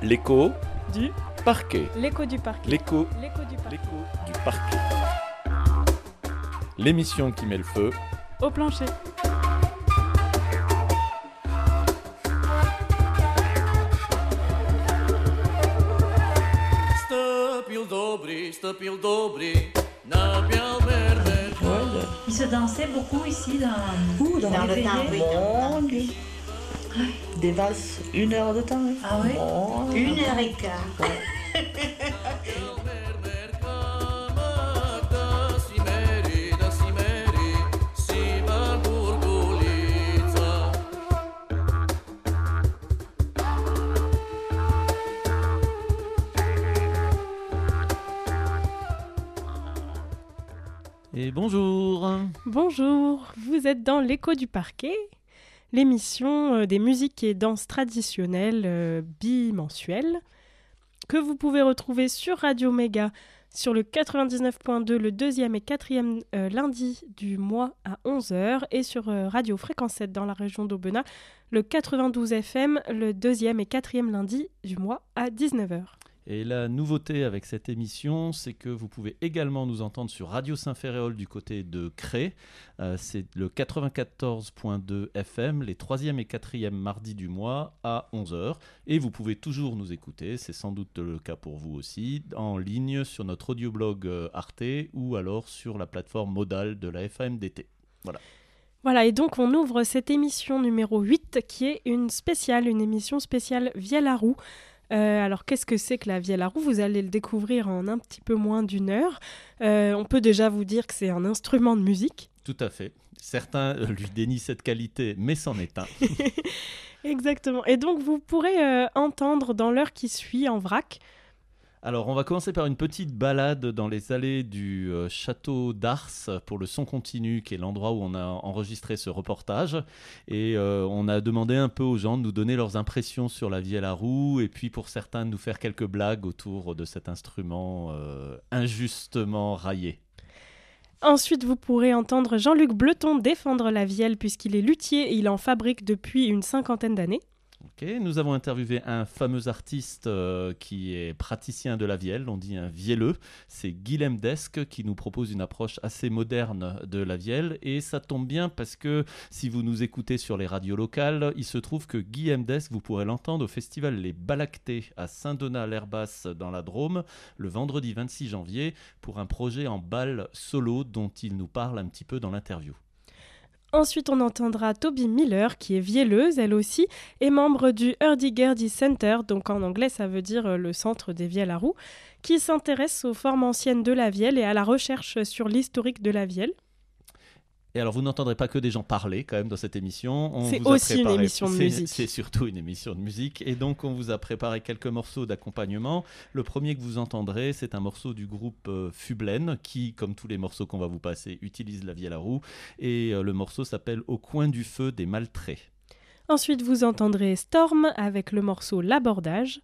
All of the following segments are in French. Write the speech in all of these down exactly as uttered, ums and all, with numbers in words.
L'écho du parquet. L'écho du parquet. L'écho, L'écho du parquet. l'écho du parquet. L'émission qui met le feu Au plancher. Stăpil dobri, stăpil dobri, n-aveau mermer. Il se dansait beaucoup ici dans, Ouh, dans, dans le le temps, pays. mon Dieu. Des valses, une heure de temps. Hein. Ah oui? Mon Dieu. Une heure et quart. Mermer cama, da si meri, da si meri, si va Gurgulița. Et bonjour. Bonjour, vous êtes dans l'écho du parquet, l'émission euh, des musiques et danses traditionnelles euh, bimensuelles que vous pouvez retrouver sur Radio Méga sur le quatre-vingt-dix-neuf point deux le deuxième et quatrième euh, lundi du mois à onze heures et sur euh, Radio Fréquence sept dans la région d'Aubenas le quatre-vingt-douze F M le deuxième et quatrième lundi du mois à dix-neuf heures. Et la nouveauté avec cette émission, c'est que vous pouvez également nous entendre sur Radio Saint-Ferréol du côté de Cré. Euh, c'est le quatre-vingt-quatorze point deux F M, les troisième et quatrième mardis du mois à onze heures. Et vous pouvez toujours nous écouter, c'est sans doute le cas pour vous aussi, en ligne sur notre audioblog euh, Arte ou alors sur la plateforme modale de la F A M D T. Voilà. Voilà, et donc on ouvre cette émission numéro huit qui est une spéciale, une émission spéciale Vielle à roue. Euh, alors qu'est-ce que c'est que la vielle à roue ? Vous allez le découvrir en un petit peu moins d'une heure. Euh, on peut déjà vous dire que c'est un instrument de musique. Tout à fait. Certains lui dénient cette qualité, mais c'en est un. Exactement. Et donc vous pourrez euh, entendre dans l'heure qui suit en vrac. Alors, on va commencer par une petite balade dans les allées du euh, château d'Ars pour le son continu, qui est l'endroit où on a enregistré ce reportage. Et euh, on a demandé un peu aux gens de nous donner leurs impressions sur la vielle à roue, et puis pour certains de nous faire quelques blagues autour de cet instrument euh, injustement raillé. Ensuite, vous pourrez entendre Jean-Luc Bleton défendre la vielle, puisqu'il est luthier et il en fabrique depuis une cinquantaine d'années. Ok, nous avons interviewé un fameux artiste euh, qui est praticien de la vielle, on dit un vielleux, c'est Guilhem Desk qui nous propose une approche assez moderne de la vielle, et ça tombe bien parce que si vous nous écoutez sur les radios locales, il se trouve que Guilhem Desk, vous pourrez l'entendre au festival Les Balactés à Saint-Donat-l'Herbasse dans la Drôme le vendredi vingt-six janvier pour un projet en bal solo dont il nous parle un petit peu dans l'interview. Ensuite, on entendra Toby Miller, qui est vielleuse, elle aussi, et membre du Hurdy-Gurdy Center, donc en anglais ça veut dire euh, le centre des vielles à roue, qui s'intéresse aux formes anciennes de la vielle et à la recherche sur l'historique de la vielle. Et alors, vous n'entendrez pas que des gens parler quand même dans cette émission. On c'est vous a aussi préparé... une émission de c'est, musique. C'est surtout une émission de musique. Et donc, on vous a préparé quelques morceaux d'accompagnement. Le premier que vous entendrez, c'est un morceau du groupe euh, Fublen, qui, comme tous les morceaux qu'on va vous passer, utilise la vielle à roue. Et euh, le morceau s'appelle « Au coin du feu des maltraits ». Ensuite, vous entendrez Storm avec le morceau L'abordage.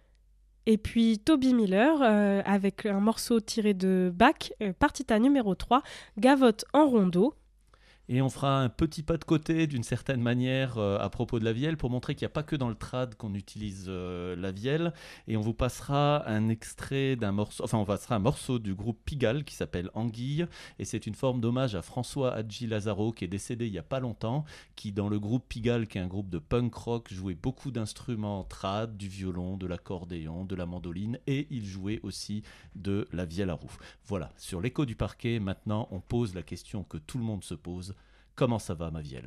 Et puis Toby Miller euh, avec un morceau tiré de Bach, euh, partita numéro trois, Gavotte en rondeau. Et on fera un petit pas de côté d'une certaine manière euh, à propos de la vielle pour montrer qu'il n'y a pas que dans le trad qu'on utilise euh, la vielle. Et on vous passera un extrait d'un morceau, enfin on passera un morceau du groupe Pigalle qui s'appelle Anguille. Et c'est une forme d'hommage à François Hadji Lazaro qui est décédé il n'y a pas longtemps, qui dans le groupe Pigalle, qui est un groupe de punk rock, jouait beaucoup d'instruments trad, du violon, de l'accordéon, de la mandoline, et il jouait aussi de la vielle à roue. Voilà, sur l'écho du parquet, maintenant on pose la question que tout le monde se pose. Comment ça va, ma vielle ?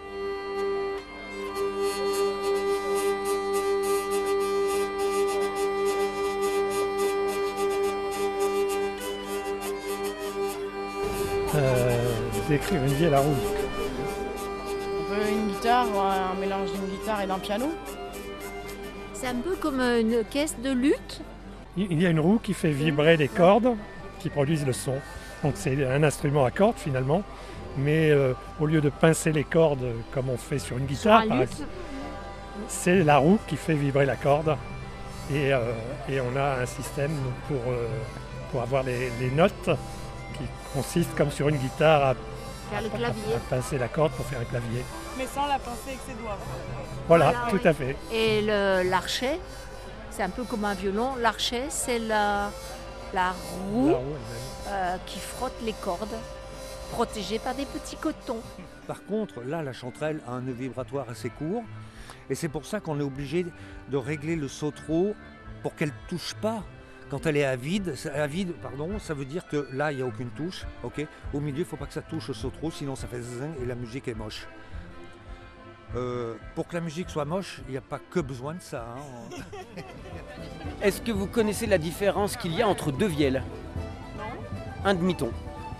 Euh, décrire une vielle à roue. Un peu une guitare, ou un mélange d'une guitare et d'un piano. C'est un peu comme une caisse de luth. Il y a une roue qui fait vibrer des cordes qui produisent le son. Donc c'est un instrument à cordes finalement, mais euh, au lieu de pincer les cordes comme on fait sur une guitare, Sur un par luth. exemple, c'est la roue qui fait vibrer la corde. Et, euh, et on a un système pour, euh, pour avoir les, les notes qui consistent comme sur une guitare à, Faire le à- clavier. à pincer la corde pour faire un clavier. Mais sans la pincer avec ses doigts. Voilà, Voilà, tout oui. à fait. Et le- l'archet, c'est un peu comme un violon. L'archet, c'est la, la roue, La roue elle-même. euh, qui frotte les cordes, protégée par des petits cotons. Par contre, là, la chanterelle a un nœud vibratoire assez court. Et c'est pour ça qu'on est obligé de régler le sautreau pour qu'elle ne touche pas. Quand elle est à vide, à vide pardon, ça veut dire que là, il n'y a aucune touche. Okay, au milieu, il ne faut pas que ça touche au sautreau, sinon ça fait zing et la musique est moche. Euh, pour que la musique soit moche, il n'y a pas que besoin de ça. Hein. Est-ce que vous connaissez la différence qu'il y a entre deux vielles? Un demi-ton.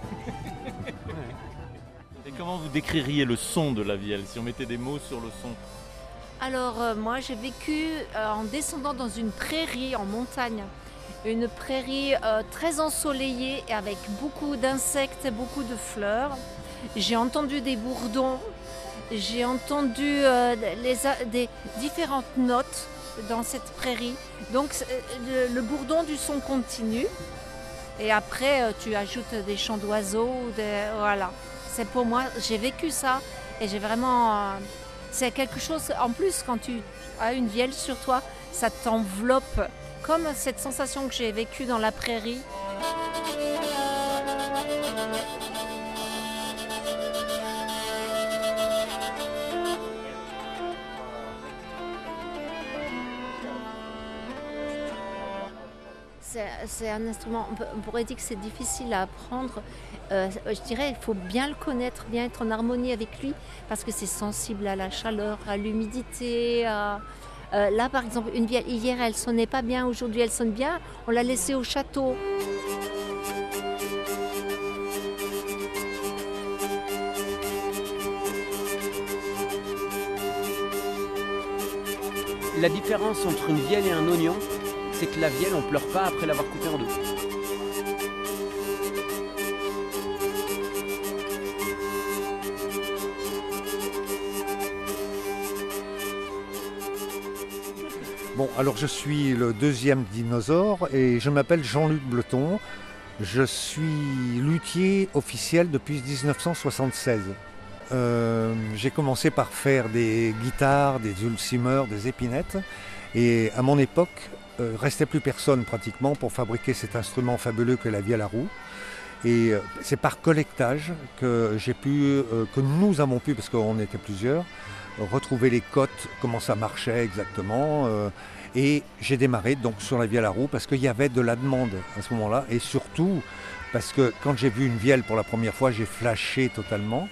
Et comment vous décririez le son de la vielle, si on mettait des mots sur le son? Alors euh, moi j'ai vécu euh, en descendant dans une prairie en montagne, une prairie euh, très ensoleillée et avec beaucoup d'insectes et beaucoup de fleurs. J'ai entendu des bourdons, j'ai entendu euh, les, a- des différentes notes dans cette prairie. Donc le, le bourdon du son continue et après euh, tu ajoutes des chants d'oiseaux, des, voilà. C'est pour moi, j'ai vécu ça et j'ai vraiment... Euh, c'est quelque chose, en plus, quand tu as une vielle sur toi, ça t'enveloppe, comme cette sensation que j'ai vécue dans la prairie. C'est, c'est un instrument, on, peut- on pourrait dire que c'est difficile à apprendre. Euh, je dirais qu'il faut bien le connaître, bien être en harmonie avec lui, parce que c'est sensible à la chaleur, à l'humidité. à- Euh, là, par exemple, une vielle, hier, elle sonnait pas bien, aujourd'hui, elle sonne bien. On l'a laissée au château. La différence entre une vielle et un oignon, c'est que la vielle, on pleure pas après l'avoir coupée en deux. Bon, alors je suis le deuxième dinosaure et je m'appelle Jean-Luc Bleton. Je suis luthier officiel depuis dix-neuf cent soixante-seize. Euh, j'ai commencé par faire des guitares, des dulcimers, des épinettes. Et à mon époque, euh, restait plus personne pratiquement pour fabriquer cet instrument fabuleux que la vielle à roue. Et euh, c'est par collectage que j'ai pu, euh, que nous avons pu, parce qu'on était plusieurs, retrouver les cotes, comment ça marchait exactement. euh, et j'ai démarré donc sur la vielle à roue parce qu'il y avait de la demande à ce moment-là. Et surtout parce que quand j'ai vu une vielle pour la première fois, j'ai flashé totalement.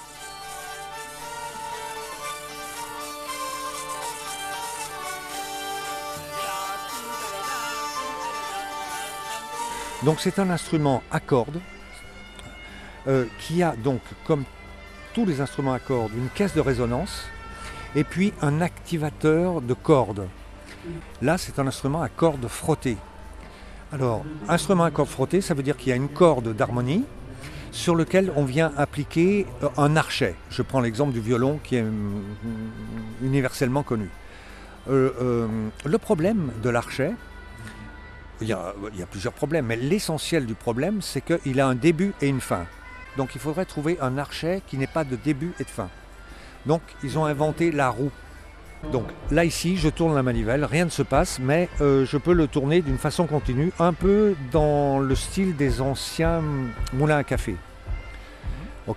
Donc c'est un instrument à cordes euh, qui a donc, comme tous les instruments à cordes, une caisse de résonance et puis un activateur de cordes. Là, c'est un instrument à cordes frottées. Alors, instrument à cordes frottées, ça veut dire qu'il y a une corde d'harmonie sur lequel on vient appliquer un archet. Je prends l'exemple du violon qui est universellement connu. Euh, euh, le problème de l'archet, il y a, il y a plusieurs problèmes, mais l'essentiel du problème, c'est qu'il a un début et une fin. Donc il faudrait trouver un archet qui n'ait pas de début et de fin. Donc ils ont inventé la roue. Donc là ici, je tourne la manivelle, rien ne se passe, mais euh, je peux le tourner d'une façon continue, un peu dans le style des anciens moulins à café. Ok ?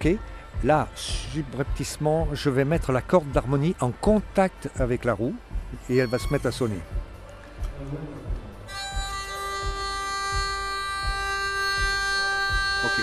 Là, subrepticement, je vais mettre la corde d'harmonie en contact avec la roue et elle va se mettre à sonner. Ok.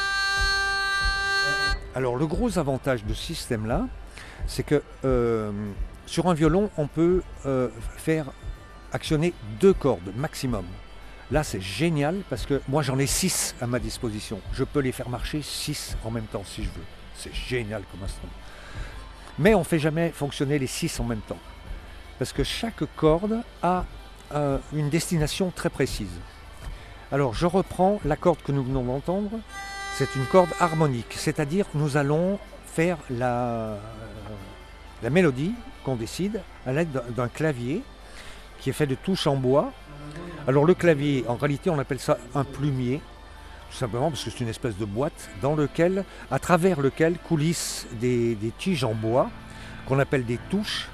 Alors le gros avantage de ce système-là, c'est que euh, sur un violon, on peut euh, faire actionner deux cordes maximum. Là, c'est génial parce que moi, j'en ai six à ma disposition. Je peux les faire marcher six en même temps si je veux. C'est génial comme instrument. Mais on ne fait jamais fonctionner les six en même temps. Parce que chaque corde a euh, une destination très précise. Alors, je reprends la corde que nous venons d'entendre. C'est une corde harmonique, c'est-à-dire nous allons faire la, la mélodie qu'on décide à l'aide d'un clavier qui est fait de touches en bois. Alors le clavier, en réalité, on appelle ça un plumier, tout simplement parce que c'est une espèce de boîte dans lequel, à travers lequel coulissent des, des tiges en bois qu'on appelle des touches.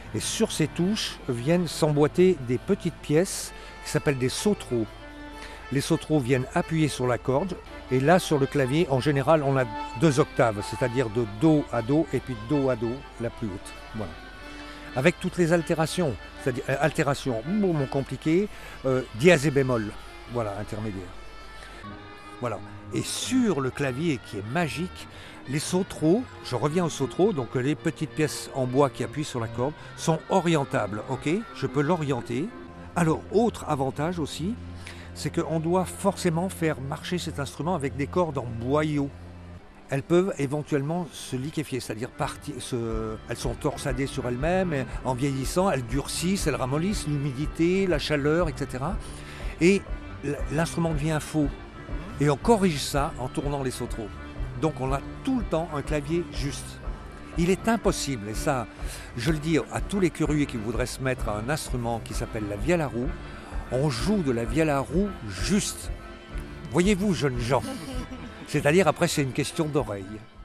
Et sur ces touches viennent s'emboîter des petites pièces qui s'appellent des sautereaux. Les sautereaux viennent appuyer sur la corde. Et là, sur le clavier, en général, on a deux octaves, c'est-à-dire de Do à Do et puis de Do à Do, la plus haute. Voilà. Avec toutes les altérations, c'est-à-dire euh, altérations bon, compliquées, euh, dièse et bémol, voilà, intermédiaire. Voilà. Et sur le clavier qui est magique, les sautereaux, je reviens aux sautereaux, donc les petites pièces en bois qui appuient sur la corde, sont orientables, ok ? Je peux l'orienter. Alors, autre avantage aussi, c'est qu'on doit forcément faire marcher cet instrument avec des cordes en boyau. Elles peuvent éventuellement se liquéfier, c'est-à-dire partir, se, elles sont torsadées sur elles-mêmes, et en vieillissant, elles durcissent, elles ramollissent l'humidité, la chaleur, et cetera. Et l'instrument devient faux. Et on corrige ça en tournant les sautereaux. Donc on a tout le temps un clavier juste. Il est impossible, et ça, je le dis à tous les curieux qui voudraient se mettre à un instrument qui s'appelle la vielle à roue, on joue de la vielle à roue juste. Voyez-vous, jeunes gens. C'est-à-dire, après, c'est une question d'oreille.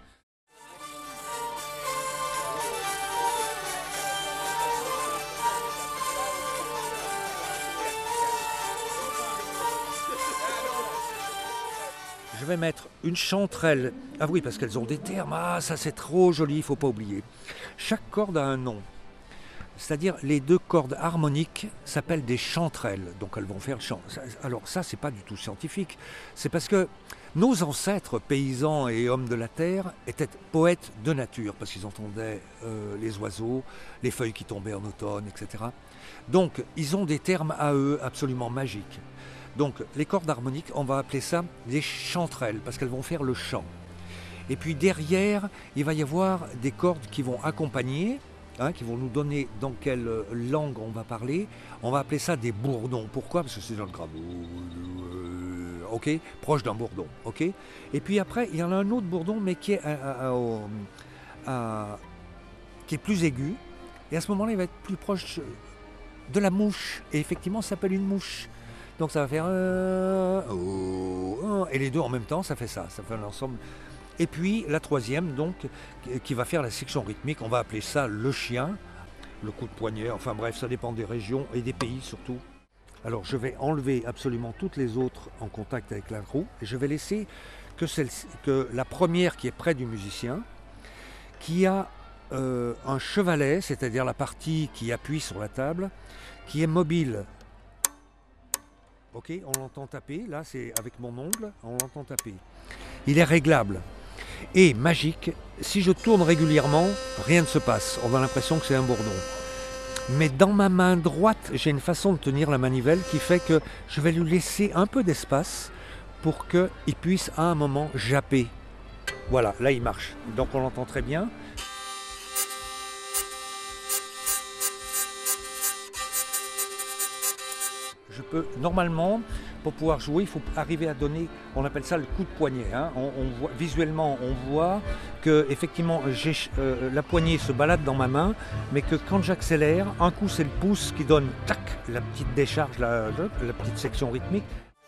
Je vais mettre une chanterelle. Ah oui, parce qu'elles ont des termes. Ah, ça c'est trop joli, il ne faut pas oublier. Chaque corde a un nom. C'est-à-dire, les deux cordes harmoniques s'appellent des chanterelles. Donc elles vont faire le chant. Alors ça, c'est pas du tout scientifique. C'est parce que nos ancêtres, paysans et hommes de la terre, étaient poètes de nature, parce qu'ils entendaient euh, les oiseaux, les feuilles qui tombaient en automne, et cetera. Donc, ils ont des termes à eux absolument magiques. Donc, les cordes harmoniques, on va appeler ça des chanterelles, parce qu'elles vont faire le chant. Et puis derrière, il va y avoir des cordes qui vont accompagner, hein, qui vont nous donner dans quelle langue on va parler. On va appeler ça des bourdons. Pourquoi ? Parce que c'est dans le grave. Ok, proche d'un bourdon, ok. Et puis après, il y en a un autre bourdon, mais qui est, à, à, à, qui est plus aigu. Et à ce moment-là, il va être plus proche de la mouche. Et effectivement, ça s'appelle une mouche. Donc ça va faire... Euh, oh, oh, et les deux en même temps, ça fait ça. Ça fait un ensemble. Et puis la troisième, donc, qui va faire la section rythmique, on va appeler ça le chien, le coup de poignet. Enfin bref, ça dépend des régions et des pays surtout. Alors je vais enlever absolument toutes les autres en contact avec la roue et je vais laisser que, celle, que la première qui est près du musicien, qui a euh, un chevalet, c'est-à-dire la partie qui appuie sur la table, qui est mobile. Ok, on l'entend taper, là c'est avec mon ongle, on l'entend taper. Il est réglable. Et magique, si je tourne régulièrement, rien ne se passe. On a l'impression que c'est un bourdon. Mais dans ma main droite, j'ai une façon de tenir la manivelle qui fait que je vais lui laisser un peu d'espace pour qu'il puisse à un moment japper. Voilà, là il marche. Donc on l'entend très bien. Je peux, normalement, pour pouvoir jouer, il faut arriver à donner, on appelle ça le coup de poignet. Hein. On, on voit, visuellement, on voit que effectivement, j'ai, euh, la poignée se balade dans ma main, mais que quand j'accélère, un coup c'est le pouce qui donne tac, la petite décharge, la, la petite section rythmique.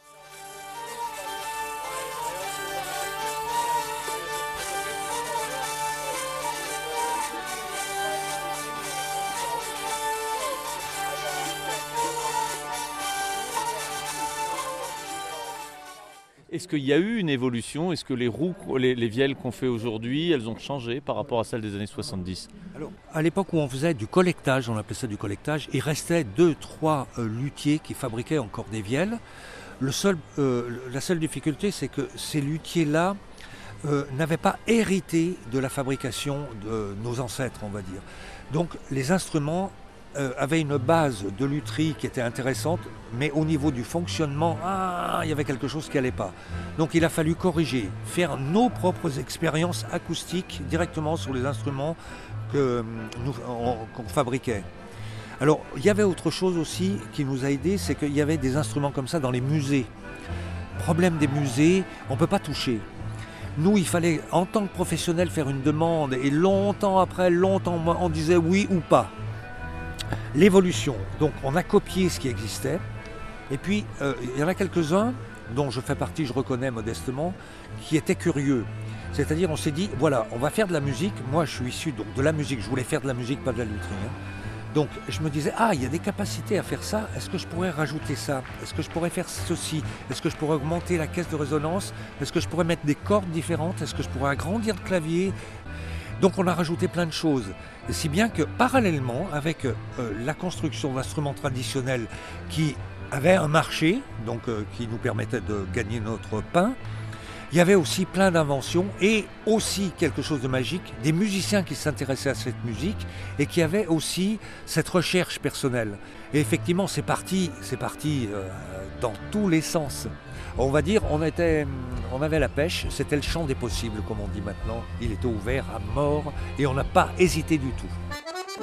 Est-ce qu'il y a eu une évolution ? Est-ce que les roues, les, les vielles qu'on fait aujourd'hui, elles ont changé par rapport à celles des années soixante-dix ? Alors, à l'époque où on faisait du collectage, on appelait ça du collectage, il restait deux, trois euh, luthiers qui fabriquaient encore des vielles. Le seul, euh, la seule difficulté, c'est que ces luthiers-là euh, n'avaient pas hérité de la fabrication de nos ancêtres, on va dire. Donc, les instruments Euh, avait une base de lutherie qui était intéressante, mais au niveau du fonctionnement, ah, il y avait quelque chose qui n'allait pas. Donc il a fallu corriger, faire nos propres expériences acoustiques directement sur les instruments que nous, on, qu'on fabriquait. Alors il y avait autre chose aussi qui nous a aidés, c'est qu'il y avait des instruments comme ça dans les musées. Problème des musées, on ne peut pas toucher. Nous, il fallait en tant que professionnel faire une demande, et longtemps après, longtemps, on disait oui ou pas. L'évolution, donc on a copié ce qui existait, et puis euh, il y en a quelques-uns, dont je fais partie, je reconnais modestement, qui étaient curieux. C'est-à-dire on s'est dit, voilà, on va faire de la musique, moi je suis issu donc, de la musique, je voulais faire de la musique, pas de la lutherie. Hein. Donc je me disais, ah, il y a des capacités à faire ça, est-ce que je pourrais rajouter ça? Est-ce que je pourrais faire ceci? Est-ce que je pourrais augmenter la caisse de résonance? Est-ce que je pourrais mettre des cordes différentes? Est-ce que je pourrais agrandir le clavier? Donc on a rajouté plein de choses. Et si bien que parallèlement, avec euh, la construction d'instruments traditionnels qui avaient un marché, donc euh, qui nous permettait de gagner notre pain, il y avait aussi plein d'inventions et aussi quelque chose de magique, des musiciens qui s'intéressaient à cette musique et qui avaient aussi cette recherche personnelle. Et effectivement, c'est parti, c'est parti euh, dans tous les sens. On va dire, on, était, on avait la pêche, c'était le champ des possibles, comme on dit maintenant. Il était ouvert à mort et on n'a pas hésité du tout.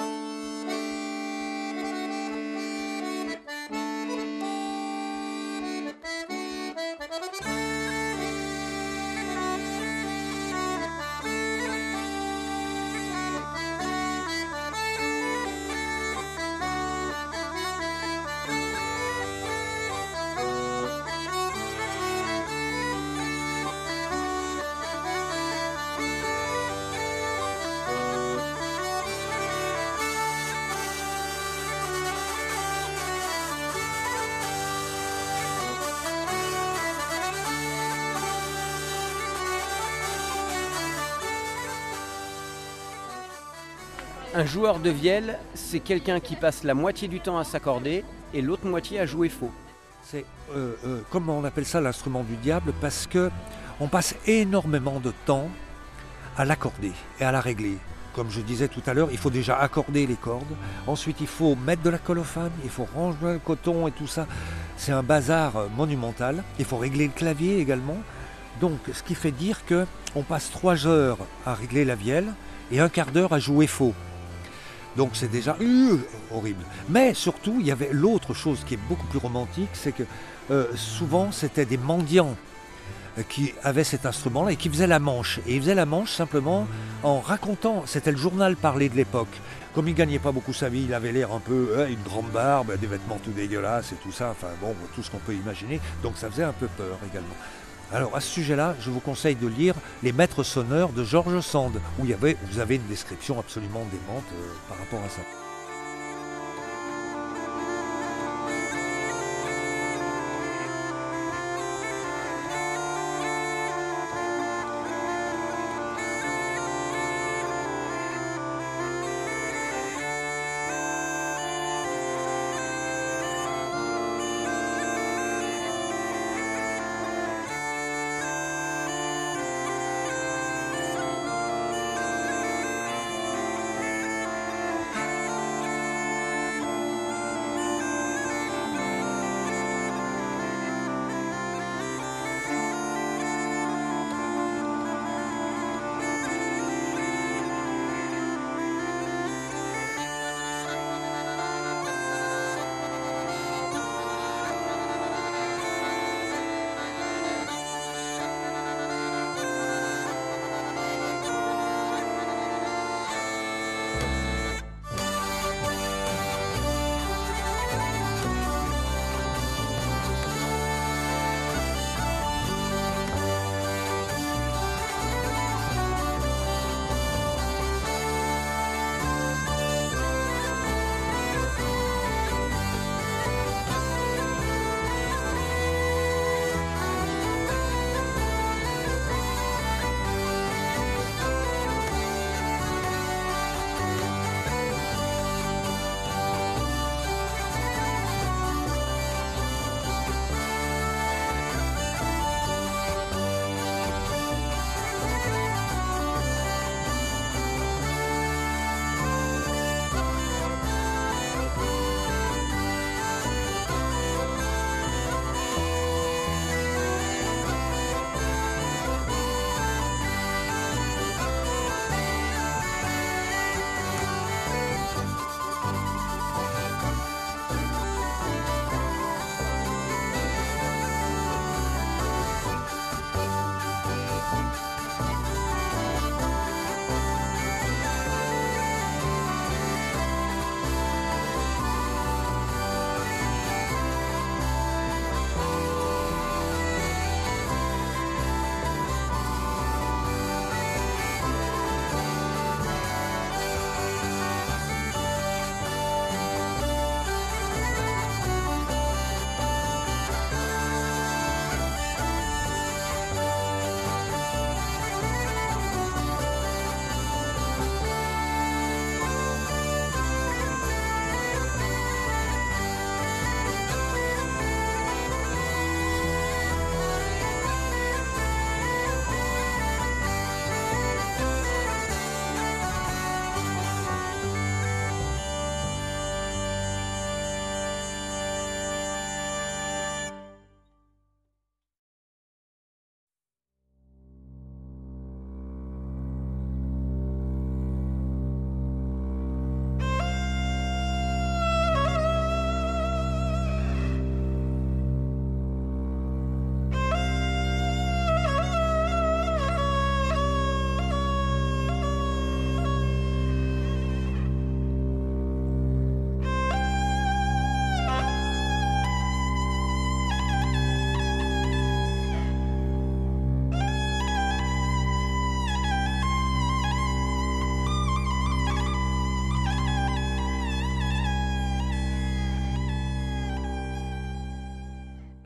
Un joueur de vielle, c'est quelqu'un qui passe la moitié du temps à s'accorder et l'autre moitié à jouer faux. C'est, euh, euh, comment on appelle ça, l'instrument du diable, parce que on passe énormément de temps à l'accorder et à la régler. Comme je disais tout à l'heure, il faut déjà accorder les cordes, ensuite il faut mettre de la colophane, il faut ranger le coton et tout ça. C'est un bazar monumental, il faut régler le clavier également. Donc ce qui fait dire qu'on passe trois heures à régler la vielle et un quart d'heure à jouer faux. Donc c'est déjà euh, horrible. Mais surtout, il y avait l'autre chose qui est beaucoup plus romantique, c'est que euh, souvent c'était des mendiants euh, qui avaient cet instrument-là et qui faisaient la manche. Et ils faisaient la manche simplement en racontant, c'était le journal parlé de l'époque. Comme il ne gagnait pas beaucoup sa vie, il avait l'air un peu, euh, une grande barbe, des vêtements tout dégueulasses et tout ça, enfin bon, tout ce qu'on peut imaginer. Donc ça faisait un peu peur également. Alors à ce sujet-là, je vous conseille de lire Les Maîtres sonneurs de George Sand, où il y avait, vous avez une description absolument démente euh, par rapport à ça.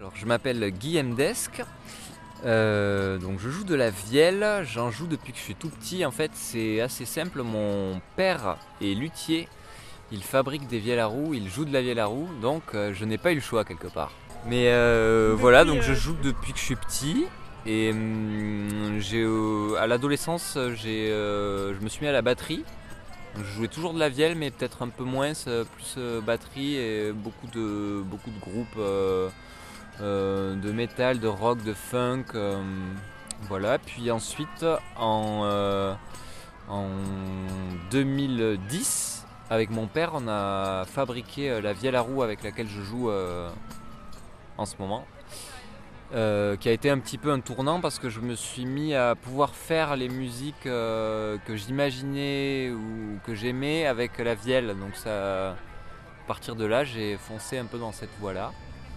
Alors, je m'appelle Guy Mdesque. Euh, donc je joue de la vielle, j'en joue depuis que je suis tout petit. En fait, c'est assez simple, mon père est luthier, il fabrique des vielles à roue, il joue de la vielle à roue, donc euh, je n'ai pas eu le choix quelque part. Mais euh, voilà, donc je joue depuis que je suis petit. Et hum, j'ai, euh, à l'adolescence, j'ai, euh, je me suis mis à la batterie. Donc, je jouais toujours de la vielle, mais peut-être un peu moins, plus euh, batterie et beaucoup de, beaucoup de groupes euh, euh, de métal, de rock, de funk. Euh, voilà. Puis ensuite, en, euh, en deux mille dix, avec mon père, on a fabriqué la vielle à roue avec laquelle je joue euh, en ce moment. Euh, qui a été un petit peu un tournant parce que je me suis mis à pouvoir faire les musiques euh, que j'imaginais ou que j'aimais avec la vielle. Donc ça, à partir de là, j'ai foncé un peu dans cette voie-là.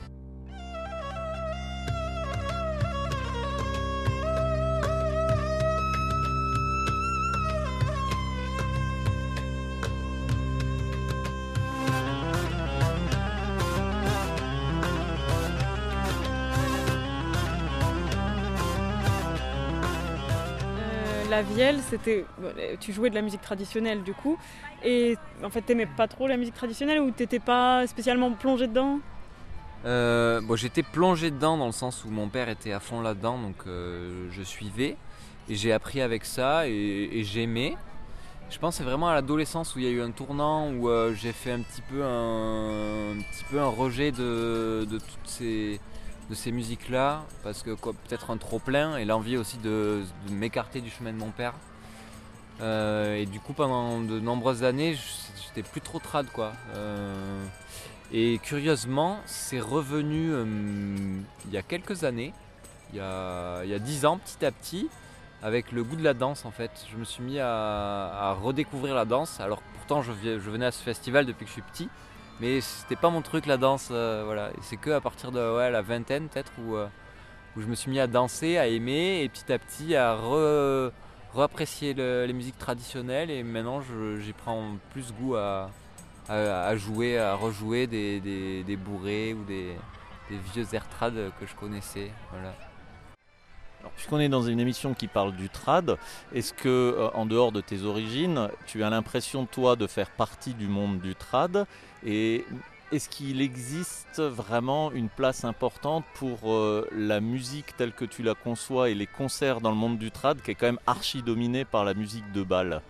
La vielle, c'était, tu jouais de la musique traditionnelle du coup, et en fait t'aimais pas trop la musique traditionnelle ou t'étais pas spécialement plongé dedans? euh, bon, J'étais plongé dedans dans le sens où mon père était à fond là-dedans, donc euh, je suivais et j'ai appris avec ça et, et j'aimais. Je pense que c'est vraiment à l'adolescence où il y a eu un tournant où euh, j'ai fait un petit peu un, un petit peu un rejet de, de toutes ces de ces musiques-là, parce que quoi, peut-être un trop-plein et l'envie aussi de, de m'écarter du chemin de mon père. Euh, et du coup, pendant de nombreuses années, j'étais plus trop trad, quoi. Euh, et curieusement, c'est revenu euh, il y a quelques années, il y a, il y a dix ans, petit à petit, avec le goût de la danse, en fait. Je me suis mis à, à redécouvrir la danse. Alors pourtant, je, je venais à ce festival depuis que je suis petit, mais c'était pas mon truc la danse, euh, voilà. Et c'est que à partir de ouais, la vingtaine peut-être où, euh, où je me suis mis à danser, à aimer et petit à petit à re, re-apprécier le, les musiques traditionnelles. Et maintenant je, j'y prends plus goût à, à, à jouer, à rejouer des, des, des bourrées ou des, des vieux air trad que je connaissais. Voilà. Alors, puisqu'on est dans une émission qui parle du trad, est-ce que, euh, en dehors de tes origines, tu as l'impression, toi, de faire partie du monde du trad? Et est-ce qu'il existe vraiment une place importante pour euh, la musique telle que tu la conçois et les concerts dans le monde du trad, qui est quand même archi dominé par la musique de bal?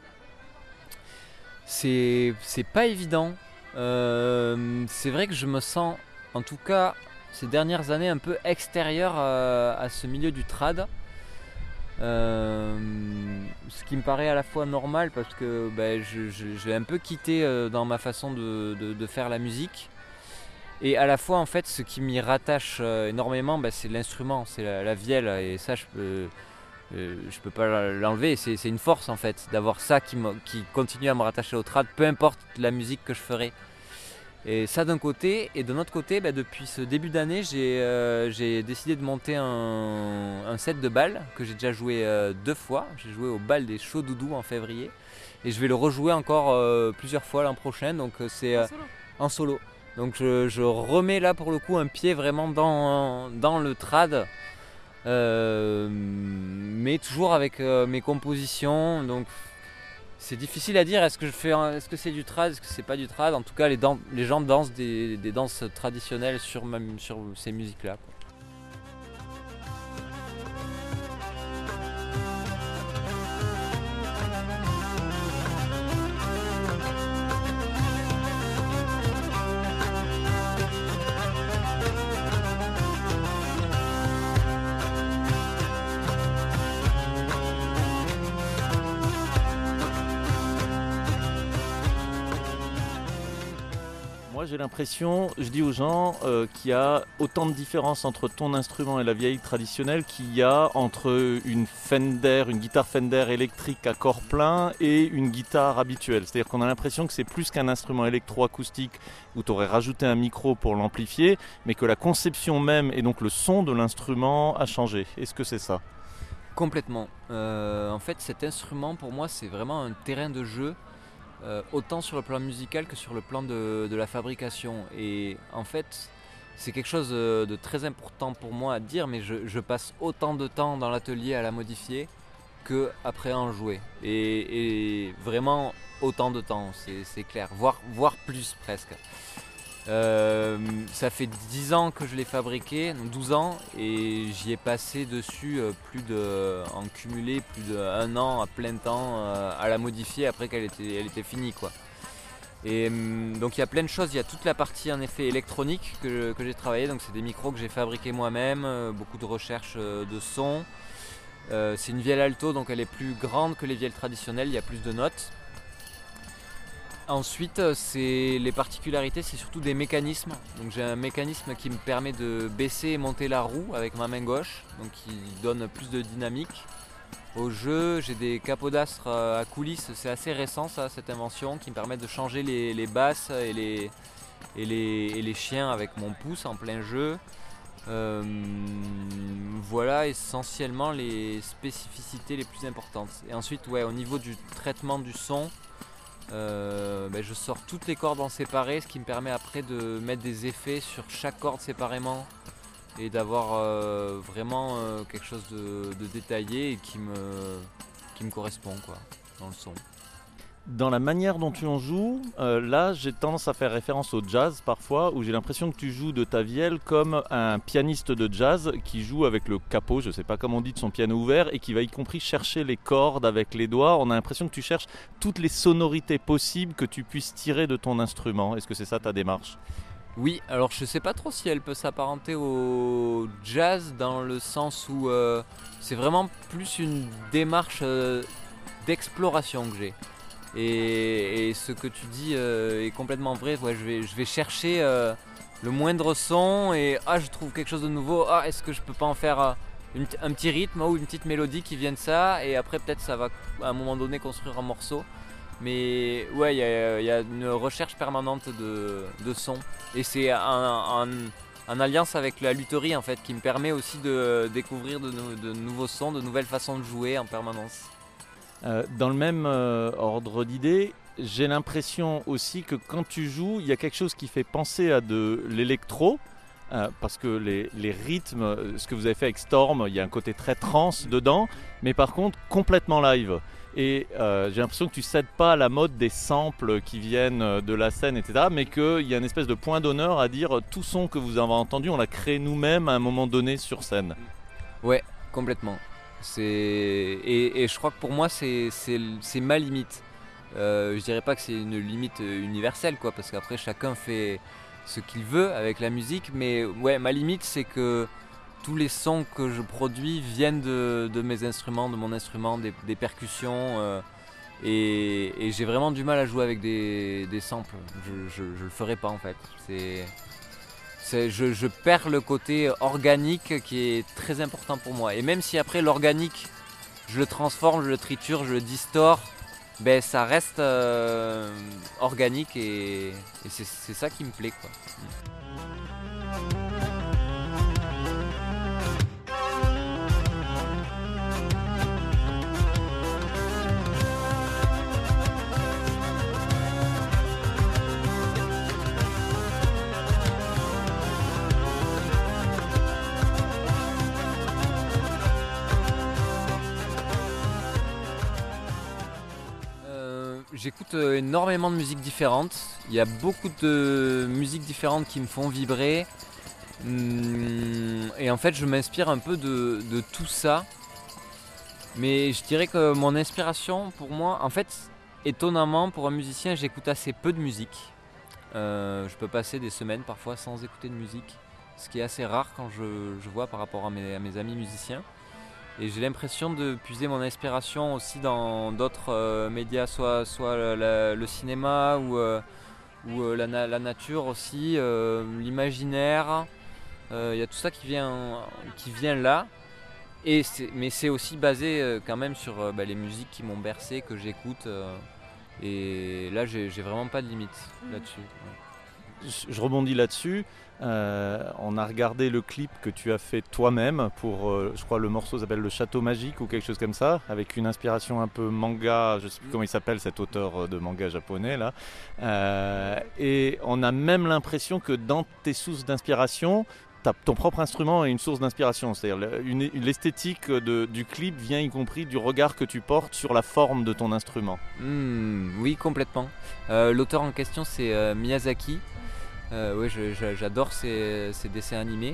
C'est, c'est pas évident. Euh, c'est vrai que je me sens, en tout cas, ces dernières années un peu extérieur euh, à ce milieu du trad, euh, ce qui me paraît à la fois normal parce que bah, je, je, j'ai un peu quitté euh, dans ma façon de, de, de faire la musique, et à la fois en fait ce qui m'y rattache euh, énormément bah, c'est l'instrument, c'est la, la vielle, et ça je peux, euh, je peux pas l'enlever, c'est, c'est une force en fait d'avoir ça qui, me, qui continue à me rattacher au trad, peu importe la musique que je ferai. Et ça d'un côté, et de l'autre côté, bah, depuis ce début d'année, j'ai, euh, j'ai décidé de monter un, un set de bal que j'ai déjà joué euh, deux fois. J'ai joué au bal des Chauds Doudous en février, et je vais le rejouer encore euh, plusieurs fois l'an prochain. Donc euh, c'est euh, en solo. Donc je, je remets là pour le coup un pied vraiment dans, dans le trad, euh, mais toujours avec euh, mes compositions. Donc c'est difficile à dire, est-ce que je fais, est-ce que c'est du trad, est-ce que c'est pas du trad. En tout cas, les, dan- les gens dansent des, des danses traditionnelles sur, ma, sur ces musiques-là, quoi. Moi j'ai l'impression, je dis aux gens euh, qu'il y a autant de différences entre ton instrument et la vieille traditionnelle qu'il y a entre une Fender, une guitare Fender électrique à corps plein et une guitare habituelle. C'est-à-dire qu'on a l'impression que c'est plus qu'un instrument électroacoustique où tu aurais rajouté un micro pour l'amplifier, mais que la conception même et donc le son de l'instrument a changé. Est-ce que c'est ça ? Complètement. Euh, en fait, cet instrument pour moi c'est vraiment un terrain de jeu. Euh, autant sur le plan musical que sur le plan de, de la fabrication. Et en fait, c'est quelque chose de, de très important pour moi à dire, mais je, je passe autant de temps dans l'atelier à la modifier qu'après à en jouer. Et, et vraiment autant de temps, c'est, c'est clair, voire, voire plus presque. Euh, ça fait dix ans que je l'ai fabriqué, douze ans, et j'y ai passé dessus euh, plus de, en cumulé plus d'un an à plein temps euh, à la modifier après qu'elle était, elle était finie, quoi. Et euh, donc il y a plein de choses, il y a toute la partie en effet électronique que, que j'ai travaillé, donc c'est des micros que j'ai fabriqués moi-même, euh, beaucoup de recherche euh, de son. Euh, c'est une vielle alto, donc elle est plus grande que les vielles traditionnelles, il y a plus de notes. Ensuite, c'est les particularités, c'est surtout des mécanismes. Donc j'ai un mécanisme qui me permet de baisser et monter la roue avec ma main gauche, donc qui donne plus de dynamique au jeu. J'ai des capots d'astre à coulisses, c'est assez récent ça, cette invention, qui me permet de changer les, les basses et les, et, les, et les chiens avec mon pouce en plein jeu. Euh, voilà essentiellement les spécificités les plus importantes. Et ensuite, ouais, au niveau du traitement du son, Euh, ben je sors toutes les cordes en séparé, ce qui me permet après de mettre des effets sur chaque corde séparément et d'avoir euh, vraiment euh, quelque chose de, de détaillé et qui me, qui me correspond, quoi, dans le son. Dans la manière dont tu en joues, euh, là j'ai tendance à faire référence au jazz parfois, où j'ai l'impression que tu joues de ta vielle comme un pianiste de jazz qui joue avec le capot, je ne sais pas comment on dit, de son piano ouvert, et qui va y compris chercher les cordes avec les doigts. On a l'impression que tu cherches toutes les sonorités possibles que tu puisses tirer de ton instrument. Est-ce que c'est ça ta démarche ? Oui, alors je sais pas trop si elle peut s'apparenter au jazz dans le sens où euh, c'est vraiment plus une démarche euh, d'exploration que j'ai. Et, et ce que tu dis euh, est complètement vrai. Ouais, je vais, je vais chercher euh, le moindre son et ah, je trouve quelque chose de nouveau. Ah, est-ce que je peux pas en faire euh, une, un petit rythme ou une petite mélodie qui vient de ça, et après peut-être ça va à un moment donné construire un morceau. Mais ouais, il y, y a une recherche permanente de, de son, et c'est en alliance avec la lutherie en fait qui me permet aussi de découvrir de, de nouveaux sons, de nouvelles façons de jouer en permanence. Euh, dans le même euh, ordre d'idée, j'ai l'impression aussi que quand tu joues, il y a quelque chose qui fait penser à de l'électro, euh, parce que les, les rythmes, ce que vous avez fait avec Storm, il y a un côté très trance dedans, mais par contre complètement live. Et euh, j'ai l'impression que tu cèdes pas à la mode des samples qui viennent de la scène, et cetera, mais qu'il y a une espèce de point d'honneur à dire tout son que vous avez entendu, on l'a créé nous-mêmes à un moment donné sur scène. Ouais, complètement. C'est... Et, et je crois que pour moi c'est, c'est, c'est ma limite. Euh, je dirais pas que c'est une limite universelle, quoi, parce qu'après chacun fait ce qu'il veut avec la musique, mais ouais, ma limite c'est que tous les sons que je produis viennent de, de mes instruments, de mon instrument, des, des percussions, euh, et, et j'ai vraiment du mal à jouer avec des, des samples. Je, je, je le ferai pas en fait. C'est... C'est, je, je perds le côté organique qui est très important pour moi. Et même si après l'organique, je le transforme, je le triture, je le distore, ben ça reste euh, organique, et, et c'est, c'est ça qui me plaît, quoi. J'écoute énormément de musiques différentes. Il y a beaucoup de musiques différentes qui me font vibrer. Et en fait, je m'inspire un peu de, de tout ça. Mais je dirais que mon inspiration, pour moi, en fait, étonnamment, pour un musicien, j'écoute assez peu de musique. Euh, je peux passer des semaines parfois sans écouter de musique, ce qui est assez rare quand je, je vois par rapport à mes, à mes amis musiciens. Et j'ai l'impression de puiser mon inspiration aussi dans d'autres euh, médias, soit, soit la, la, le cinéma ou, euh, ou euh, la, la nature aussi, euh, l'imaginaire. Il euh, y a tout ça qui vient, qui vient là. Et c'est, mais c'est aussi basé euh, quand même sur euh, bah, les musiques qui m'ont bercé, que j'écoute. Euh, et là, j'ai, j'ai vraiment pas de limite là-dessus. Ouais. je rebondis là-dessus. Euh, on a regardé le clip que tu as fait toi-même pour, euh, je crois, le morceau s'appelle Le Château Magique ou quelque chose comme ça, avec une inspiration un peu manga, je ne sais plus comment il s'appelle cet auteur de manga japonais là. Euh, et on a même l'impression que dans tes sources d'inspiration, t'as ton propre instrument est une source d'inspiration. C'est-à-dire une, une, l'esthétique de, du clip vient y compris du regard que tu portes sur la forme de ton instrument. Mmh, oui, complètement. Euh, l'auteur en question, c'est euh, Miyazaki. Euh, ouais, je, je, j'adore ces, ces dessins animés.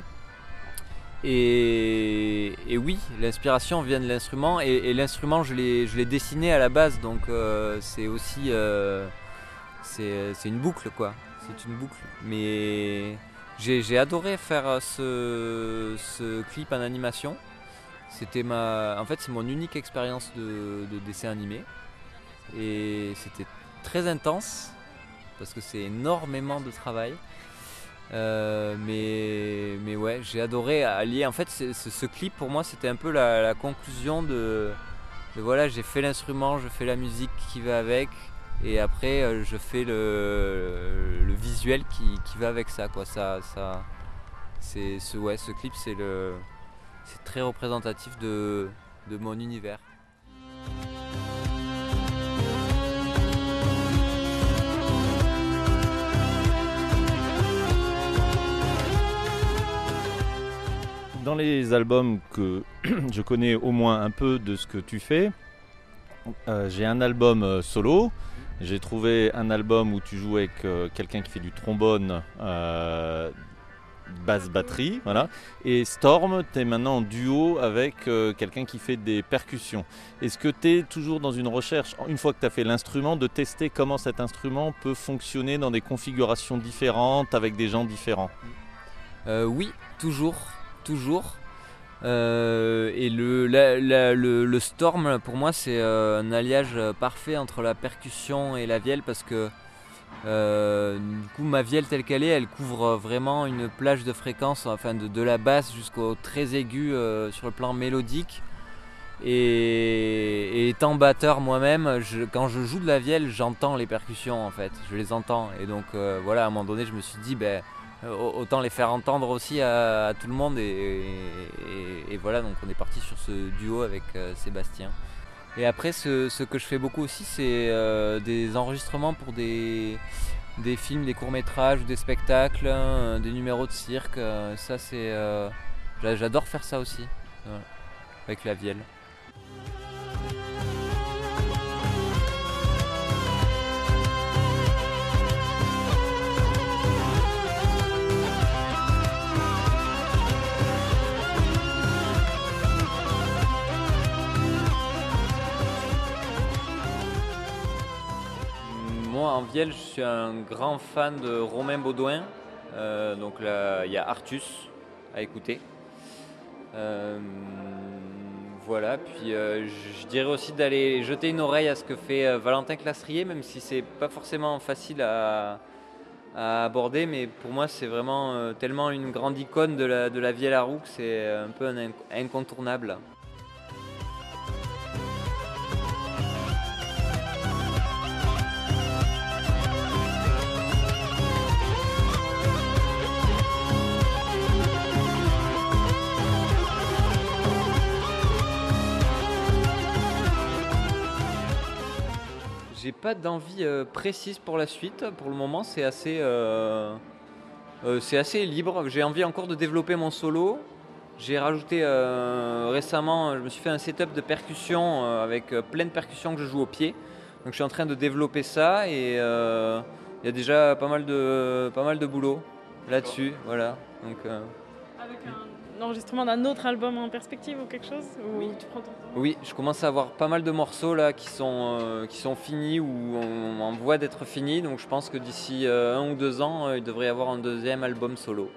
Et, et oui, l'inspiration vient de l'instrument. Et, et l'instrument, je l'ai, je l'ai dessiné à la base. Donc euh, c'est aussi... Euh, c'est, c'est une boucle, quoi. C'est une boucle. Mais j'ai, j'ai adoré faire ce, ce clip en animation. C'était ma... En fait, c'est mon unique expérience de, de dessin animé. Et c'était très intense. Parce que c'est énormément de travail. Euh, mais, mais ouais, j'ai adoré allier. En fait, c'est, c'est, ce clip pour moi, c'était un peu la, la conclusion de, de voilà, j'ai fait l'instrument, je fais la musique qui va avec, et après, je fais le, le visuel qui, qui va avec ça, quoi. Ça, ça, c'est ce, ouais, ce clip, c'est le, c'est très représentatif de, de mon univers. Dans les albums que je connais au moins un peu de ce que tu fais, euh, j'ai un album euh, solo, j'ai trouvé un album où tu joues avec euh, quelqu'un qui fait du trombone, euh, basse batterie, voilà, et Storm, tu es maintenant en duo avec euh, quelqu'un qui fait des percussions. Est-ce que tu es toujours dans une recherche, une fois que tu as fait l'instrument, de tester comment cet instrument peut fonctionner dans des configurations différentes, avec des gens différents ? euh, Oui, toujours. Toujours. Euh, et le, la, la, le, le Storm, pour moi, c'est euh, un alliage parfait entre la percussion et la vielle parce que euh, du coup, ma vielle telle qu'elle est, elle couvre vraiment une plage de fréquences, enfin de, de la basse jusqu'au très aigu euh, sur le plan mélodique. Et, et étant batteur moi-même, je, quand je joue de la vielle, j'entends les percussions en fait, je les entends. Et donc euh, voilà, à un moment donné, je me suis dit, ben autant les faire entendre aussi à, à tout le monde et, et, et voilà, donc on est parti sur ce duo avec euh, Sébastien. Et après ce, ce que je fais beaucoup aussi, c'est euh, des enregistrements pour des, des films, des courts-métrages, des spectacles, euh, des numéros de cirque. Euh, ça c'est, euh, j'adore faire ça aussi, voilà, avec la vielle. Moi, en vielle, je suis un grand fan de Romain Baudouin. Euh, donc là, il y a Artus à écouter. Euh, voilà, puis euh, je dirais aussi d'aller jeter une oreille à ce que fait euh, Valentin Classerie, même si c'est pas forcément facile à, à aborder, mais pour moi c'est vraiment euh, tellement une grande icône de la, de la vielle à roue que c'est un peu un incontournable. J'ai pas d'envie euh, précise pour la suite. Pour le moment, c'est assez, euh, euh, c'est assez libre. J'ai envie encore de développer mon solo. J'ai rajouté euh, récemment, je me suis fait un setup de percussion euh, avec euh, plein de percussions que je joue au pied. Donc je suis en train de développer ça et il euh, y a déjà pas mal de, pas mal de boulot là-dessus. Voilà. Donc, euh, avec un enregistrement d'un autre album en perspective ou quelque chose ou oui. Tu prends ton temps ? Oui, je commence à avoir pas mal de morceaux là qui sont, euh, qui sont finis ou en, en voie d'être finis. Donc je pense que d'ici euh, un ou deux ans, euh, il devrait y avoir un deuxième album solo.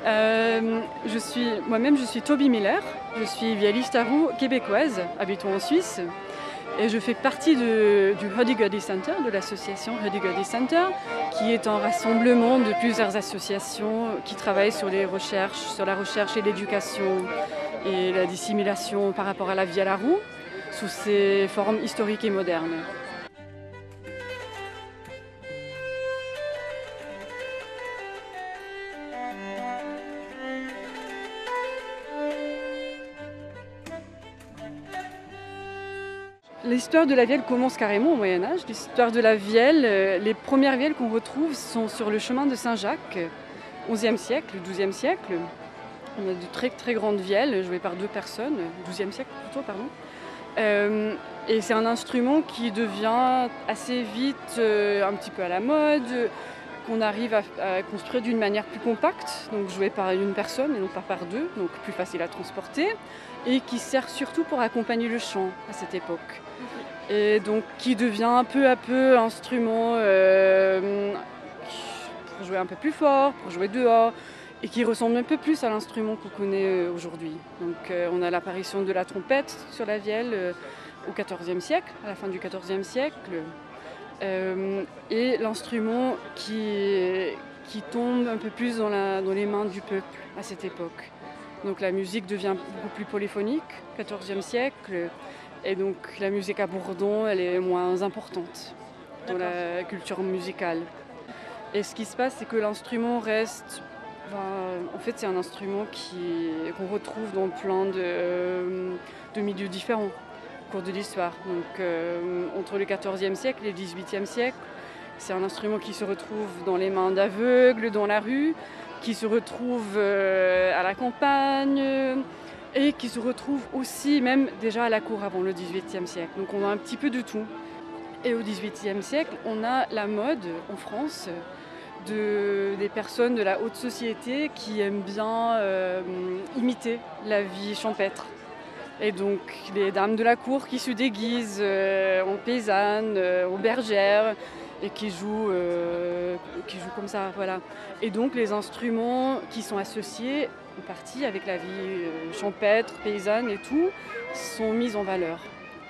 Euh, je suis, moi-même, je suis Toby Miller. Je suis violiste à roue québécoise, habitant en Suisse. Et je fais partie de, du Huddy-Guddy Center, de l'association Huddy-Guddy Center, qui est un rassemblement de plusieurs associations qui travaillent sur les recherches, sur la recherche et l'éducation et la dissimulation par rapport à la vie à la roue, sous ses formes historiques et modernes. L'histoire de la vielle commence carrément au Moyen-Âge. L'histoire de la vielle, euh, les premières vielles qu'on retrouve sont sur le chemin de Saint-Jacques, onzième siècle, douzième siècle. On a de très très grandes vielles jouées par deux personnes, douzième siècle plutôt, pardon. Euh, et c'est un instrument qui devient assez vite euh, un petit peu à la mode, qu'on arrive à, à construire d'une manière plus compacte, donc joué par une personne et non pas par deux, donc plus facile à transporter, et qui sert surtout pour accompagner le chant à cette époque. Et donc qui devient peu à peu instrument euh, pour jouer un peu plus fort, pour jouer dehors, et qui ressemble un peu plus à l'instrument qu'on connaît aujourd'hui. Donc euh, on a l'apparition de la trompette sur la vielle euh, au quatorzième siècle, à la fin du quatorzième siècle, euh, et l'instrument qui, qui tombe un peu plus dans, la, dans les mains du peuple à cette époque. Donc la musique devient beaucoup plus polyphonique, quatorzième siècle, et donc la musique à bourdon, elle est moins importante dans la culture musicale. Et ce qui se passe, c'est que l'instrument reste... Enfin, en fait, c'est un instrument qui, qu'on retrouve dans plein de, euh, de milieux différents au cours de l'histoire. Donc, euh, entre le quatorzième siècle et le dix-huitième siècle, c'est un instrument qui se retrouve dans les mains d'aveugles, dans la rue, qui se retrouve euh, à la campagne et qui se retrouve aussi même déjà à la cour avant le dix-huitième siècle. Donc, on a un petit peu de tout. Et au dix-huitième siècle, on a la mode en France de, des personnes de la haute société qui aiment bien euh, imiter la vie champêtre. Et donc les dames de la cour qui se déguisent euh, en paysannes, euh, en bergères et qui jouent, euh, qui jouent comme ça. Voilà. Et donc les instruments qui sont associés en partie avec la vie euh, champêtre, paysanne et tout sont mis en valeur.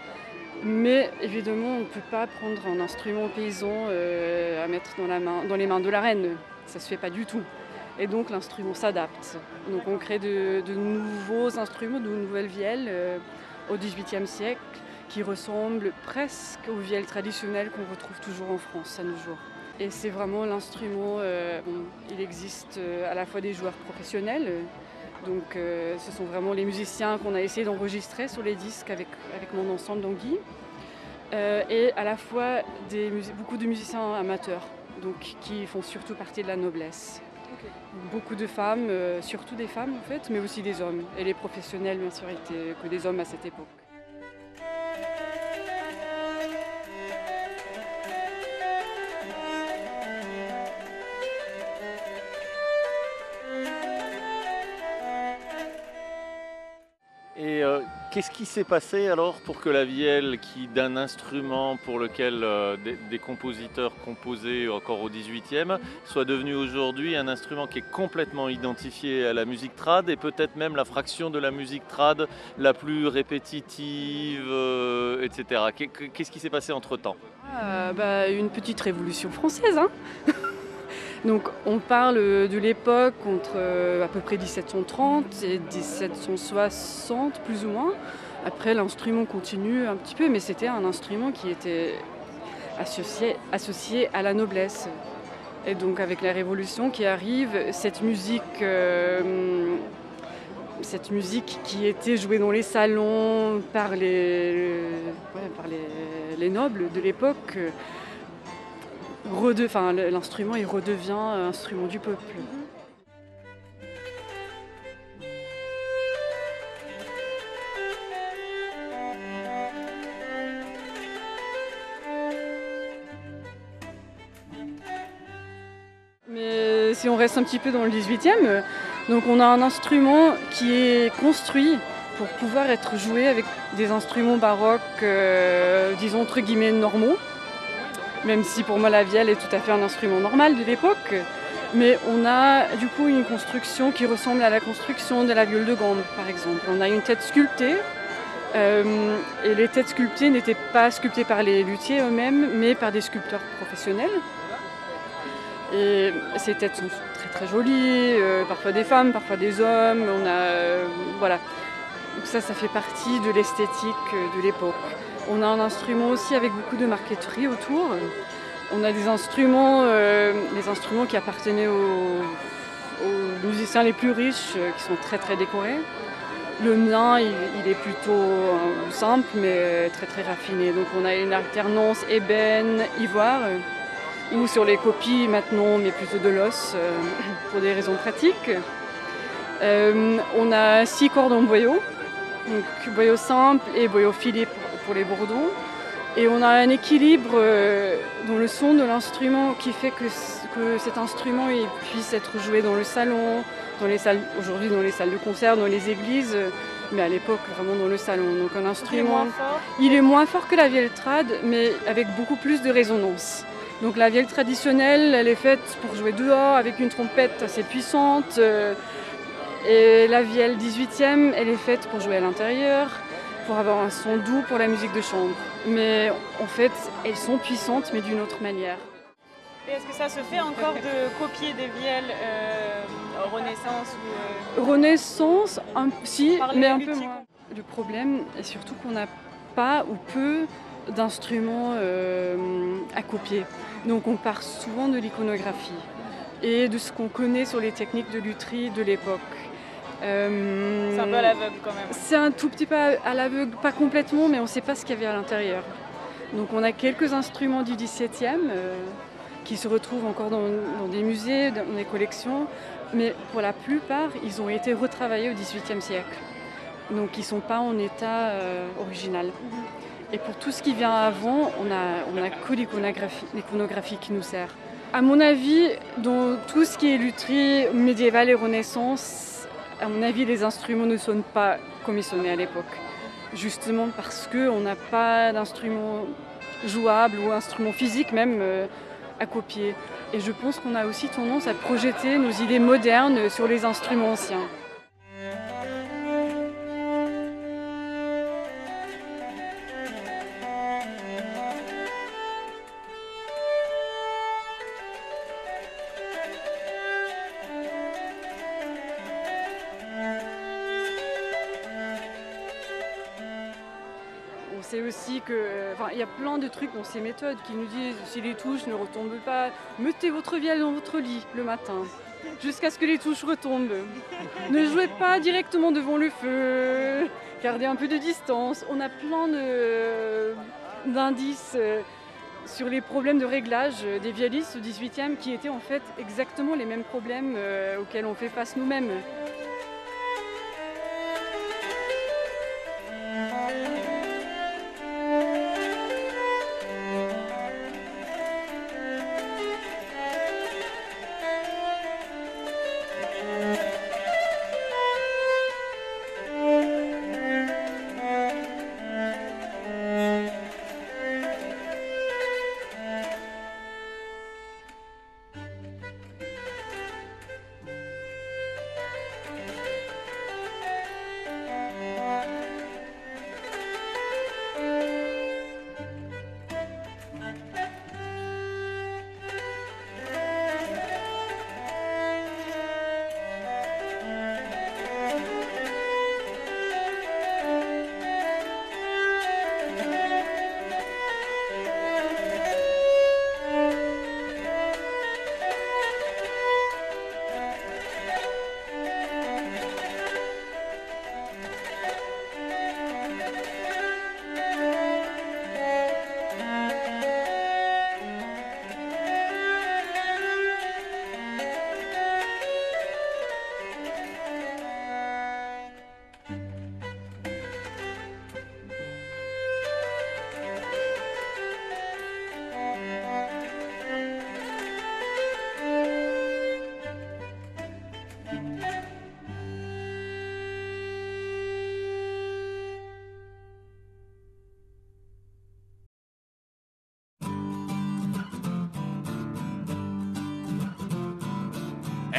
Mais évidemment, on ne peut pas prendre un instrument paysan euh, à mettre dans, la main, dans les mains de la reine. Ça ne se fait pas du tout. Et donc l'instrument s'adapte. Donc on crée de, de nouveaux instruments, de nouvelles vielles euh, au dix-huitième siècle qui ressemblent presque aux vielles traditionnelles qu'on retrouve toujours en France à nos jours. Et c'est vraiment l'instrument, euh, bon, il existe à la fois des joueurs professionnels, donc euh, ce sont vraiment les musiciens qu'on a essayé d'enregistrer sur les disques avec, avec mon ensemble d'Anguille, euh, et à la fois des, beaucoup de musiciens amateurs, donc qui font surtout partie de la noblesse. Okay. Beaucoup de femmes, euh, surtout des femmes en fait, mais aussi des hommes. Et les professionnels bien sûr étaient que des hommes à cette époque. Et euh, qu'est-ce qui s'est passé alors pour que la vielle, qui d'un instrument pour lequel euh, des, des compositeurs composaient encore au dix-huitième, soit devenue aujourd'hui un instrument qui est complètement identifié à la musique trad et peut-être même la fraction de la musique trad la plus répétitive, euh, et cetera. Qu'est-ce qui s'est passé entre-temps ? ah, bah, Une petite révolution française, hein. Donc on parle de l'époque entre euh, à peu près dix-sept cent trente et dix-sept cent soixante plus ou moins. Après l'instrument continue un petit peu, mais c'était un instrument qui était associé, associé à la noblesse. Et donc avec la Révolution qui arrive, cette musique, euh, cette musique qui était jouée dans les salons par les, ouais, par les, les nobles de l'époque, Rede... Enfin, l'instrument il redevient instrument du peuple. Mais si on reste un petit peu dans le dix-huitième, donc on a un instrument qui est construit pour pouvoir être joué avec des instruments baroques, euh, disons entre guillemets normaux. Même si pour moi la vielle est tout à fait un instrument normal de l'époque. Mais on a du coup une construction qui ressemble à la construction de la viole de gambe, par exemple. On a une tête sculptée, euh, et les têtes sculptées n'étaient pas sculptées par les luthiers eux-mêmes, mais par des sculpteurs professionnels. Et ces têtes sont très très jolies, euh, parfois des femmes, parfois des hommes. On a, euh, voilà. Donc ça, ça fait partie de l'esthétique de l'époque. On a un instrument aussi avec beaucoup de marqueterie autour. On a des instruments, euh, des instruments qui appartenaient aux, aux musiciens les plus riches, euh, qui sont très très décorés. Le mien, il, il est plutôt euh, simple, mais très très raffiné. Donc on a une alternance ébène, ivoire, euh, ou sur les copies maintenant, on met plutôt de l'os euh, pour des raisons pratiques. Euh, on a six cordes en boyau, donc boyau simple et boyau filé pour, pour les bourdons. Et on a un équilibre euh, dans le son de l'instrument qui fait que, que cet instrument il puisse être joué dans le salon, dans les salles, aujourd'hui dans les salles de concert, dans les églises, mais à l'époque vraiment dans le salon. Donc un instrument, il est moins fort, il est moins fort que la vielle trad, mais avec beaucoup plus de résonance. Donc la vielle traditionnelle, elle est faite pour jouer dehors avec une trompette assez puissante, euh, et la vielle dix-huitième, elle est faite pour jouer à l'intérieur, pour avoir un son doux pour la musique de chambre. Mais en fait, elles sont puissantes, mais d'une autre manière. Et est-ce que ça se fait encore de copier des vielles euh, Renaissance ou, euh... Renaissance, un, si, Par les mais un peu luthiers. moins. Le problème est surtout qu'on n'a pas ou peu d'instruments euh, à copier. Donc on part souvent de l'iconographie et de ce qu'on connaît sur les techniques de lutherie de l'époque. Euh, C'est un peu à l'aveugle quand même. C'est un tout petit peu à l'aveugle, pas complètement, mais on ne sait pas ce qu'il y avait à l'intérieur. Donc on a quelques instruments du dix-septième euh, qui se retrouvent encore dans, dans des musées, dans des collections, mais pour la plupart, ils ont été retravaillés au dix-huitième siècle. Donc ils ne sont pas en état euh, original. Et pour tout ce qui vient avant, on n'a on a que l'iconographie, l'iconographie qui nous sert. À mon avis, dans tout ce qui est lutherie médiévale et Renaissance, à mon avis, les instruments ne sonnent pas comme ils sonnaient à l'époque. Justement parce qu'on n'a pas d'instruments jouables ou instruments physiques même euh, à copier. Et je pense qu'on a aussi tendance à projeter nos idées modernes sur les instruments anciens. On sait aussi que, enfin, il y a plein de trucs dans ces méthodes qui nous disent si les touches ne retombent pas, mettez votre vielle dans votre lit le matin, jusqu'à ce que les touches retombent. Ne jouez pas directement devant le feu, gardez un peu de distance. On a plein de, d'indices sur les problèmes de réglage des viollistes au dix-huitième qui étaient en fait exactement les mêmes problèmes auxquels on fait face nous-mêmes.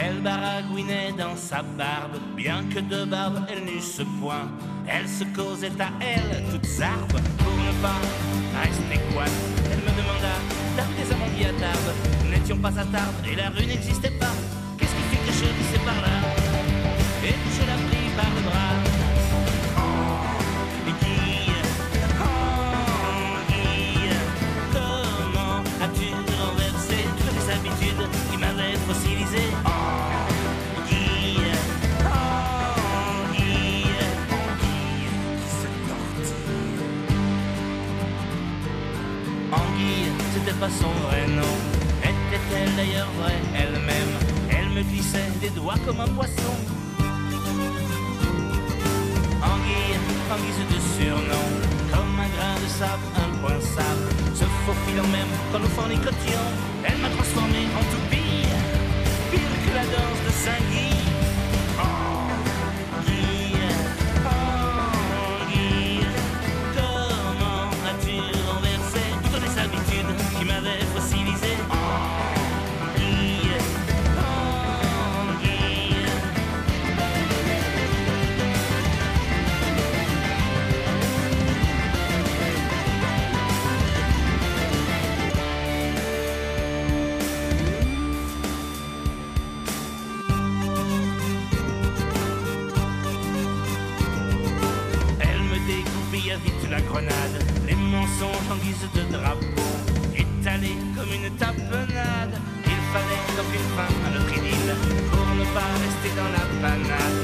Elle baragouinait dans sa barbe, bien que de barbe elle n'eût ce point. Elle se causait à elle, toute zarbe, pour ne pas rester coite. Elle me demanda, t'as des amants à Tarbes? Nous n'étions pas à Tarbes et la rue n'existait pas. Qu'est-ce qui fait que je glissais par là? Et que je la pris par le bras. Oh, Guy, oh, Guy, comment as-tu renversé toutes les habitudes qui m'avaient fossilisé? Oh, Guy, oh, Guy, Guy, qui se tortille. Anguille, c'était pas son vrai nom. Était-elle d'ailleurs vraie elle-même? Elle me glissait des doigts comme un poisson. Anguille, en guise de surnom, comme un grain de sable, un point sable, se faufilant même quand nous fornicotions. Elle m'a transformé en toupie, pire que la danse de Saint-Guy. Anguille, Anguille, comment as-tu renversé toutes les habitudes qui m'avaient fossilisé? Anguille, Anguille. Elle me dégoupilla vite la grenade, les mensonges en guise de drapeau, étalés comme une tapenade. Il fallait donc une fin à notre idylle, pour ne pas rester dans la panade.